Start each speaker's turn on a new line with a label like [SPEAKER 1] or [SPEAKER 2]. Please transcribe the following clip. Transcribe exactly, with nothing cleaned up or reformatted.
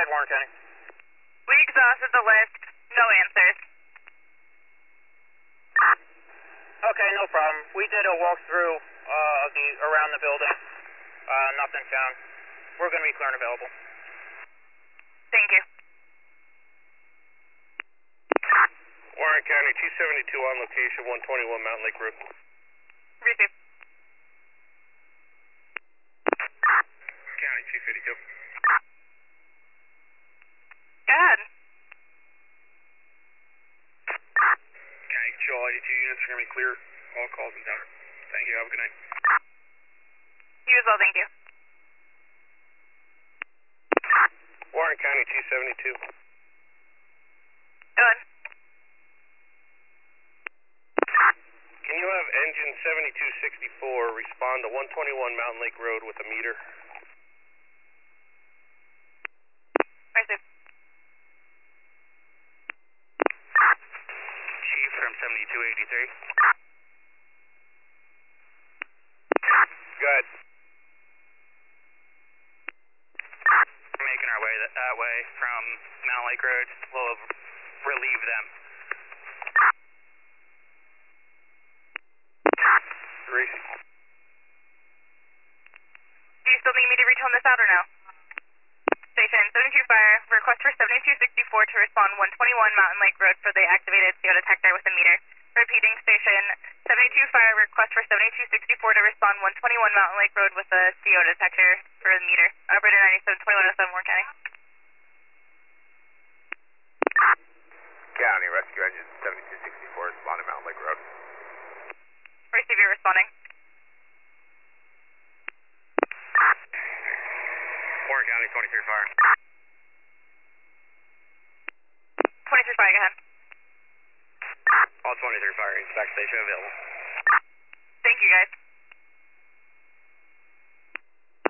[SPEAKER 1] ahead, Warren County.
[SPEAKER 2] We exhausted the list. No answers.
[SPEAKER 1] Okay, no problem. We did a walkthrough uh, of the around the building. Uh, nothing found. We're going to be clear and available.
[SPEAKER 2] Thank you.
[SPEAKER 3] Warren County, two seventy-two on location, one twenty-one Mountain Lake Road.
[SPEAKER 2] Receive.
[SPEAKER 3] County, two fifty-two.
[SPEAKER 2] Go ahead.
[SPEAKER 3] County Control, eighty-two units are going to be clear. All calls and down. Thank you. Have a good night.
[SPEAKER 2] You as well, thank you.
[SPEAKER 3] Warren County, two seventy-two.
[SPEAKER 2] Go ahead.
[SPEAKER 3] Can you have engine seventy-two sixty-four respond to one twenty-one Mountain Lake Road with a meter?
[SPEAKER 2] Receive.
[SPEAKER 3] Chief from seventy-two eighty-three. Go ahead. We're making our way that, that way from Mountain Lake Road. We'll relieve them. Reese.
[SPEAKER 2] Do you still need me to retone this out or no? Station seventy-two Fire, request for seventy-two sixty-four to respond one twenty-one Mountain Lake Road for the activated C O detector with a meter. Repeating, Station seventy-two Fire, request for seventy-two sixty-four to respond one twenty-one Mountain Lake Road with a C O detector for the meter. Operator ninety-seven twenty-one oh seven, Warren County.
[SPEAKER 3] County, rescue engine seventy-two sixty-four, respond to Mountain Lake Road.
[SPEAKER 2] Receive, you're responding.
[SPEAKER 3] Warren County, twenty-three Fire.
[SPEAKER 2] twenty-three Fire, go ahead.
[SPEAKER 3] All twenty-three Fire, inspect station available.